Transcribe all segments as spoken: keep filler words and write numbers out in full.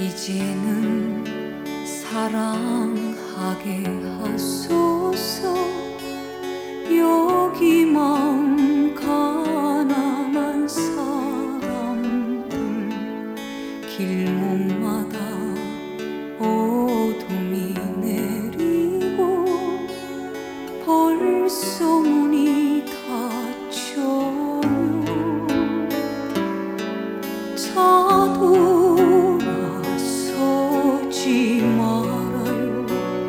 이제는 사랑하게 하소서. 여기 마음 가난한 사람들 길목마다 어둠이 내리고 벌써 문이 닫혀요. 자돌아서지 말아요.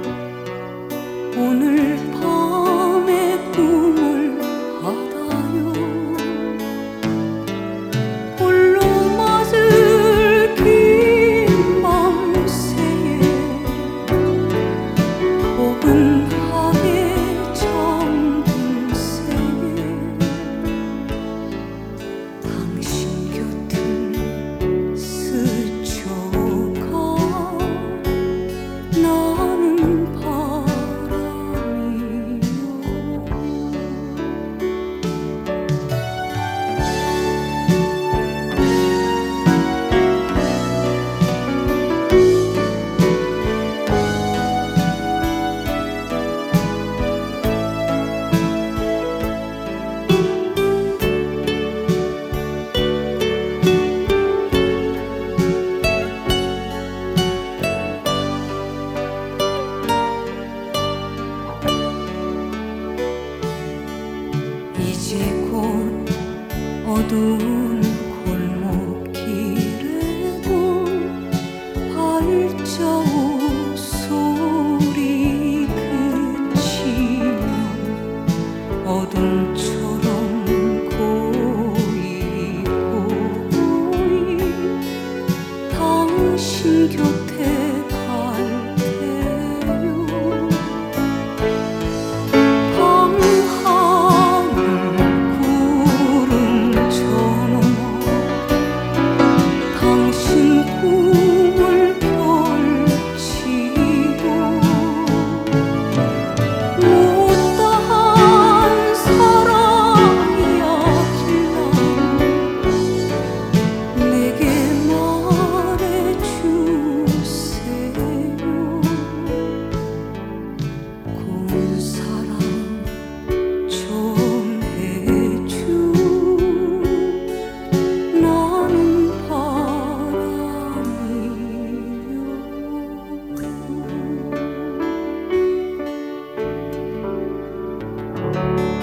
오늘 밤의 꿈을 받아요. 홀로 맞을 긴 밤새에 포근하게 잠든 새에 당신 곁을 스쳐가 나는 이제 곧 어두운 골목길에도 발자국 소리 그치면 어둠처럼 고이 고이 당신 곁에 갈 테요. you.